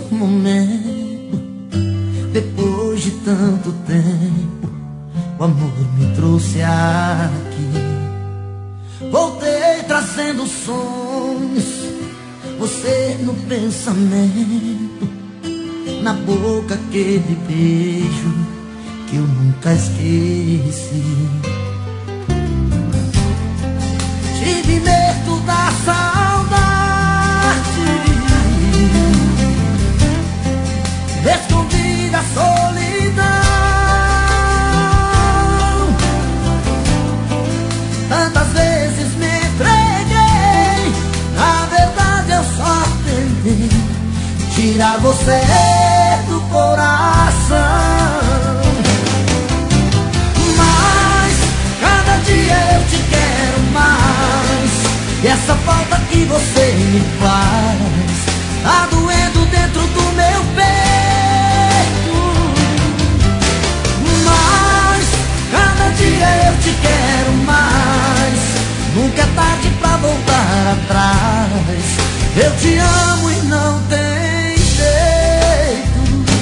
momento. Depois de tanto tempo, o amor me trouxe aqui. Voltei trazendo sonhos, você no pensamento, na boca aquele beijo que eu nunca esqueci. Tive medo da saudade, escondi da solidão. Tantas vezes me entreguei, na verdade eu só tentei tirar você do coração. Mas cada dia eu te quero mais, e essa falta que você me faz tá doendo dentro do meu peito. Mas cada dia eu te quero mais, nunca é tarde pra voltar atrás. Eu te amo e não tem jeito.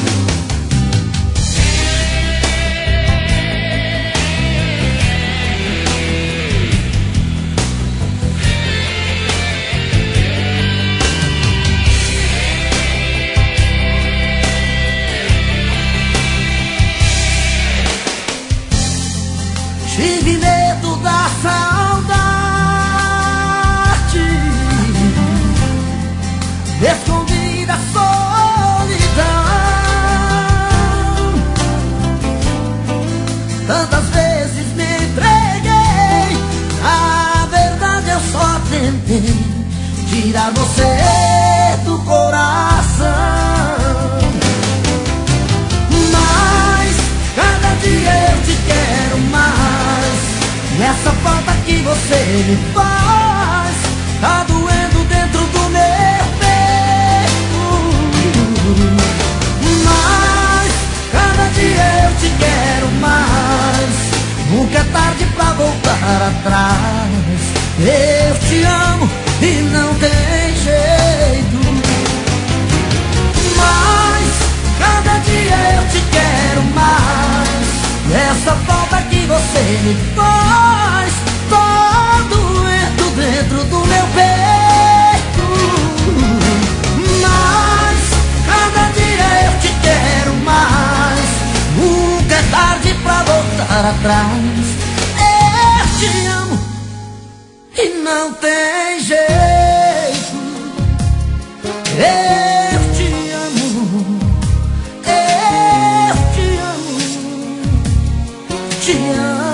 Tive medo da saudade, escondi da solidão. Tantas vezes me entreguei, na verdade eu só tentei tirar você do coração. Mas cada dia eu te quero mais, e essa falta que você me faz tá doendo dentro do meu peito. Mas cada dia eu te quero mais, nunca é tarde pra voltar atrás. Eu te amo e não tem jeito. Mas cada dia eu te quero mais, e essa falta que você me faz tá doendo dentro do meu peito. Mas cada dia eu te quero mais, nunca é tarde pra voltar atrás. Eu te amo e não tem jeito. Eu te amo, eu te amo, te amo.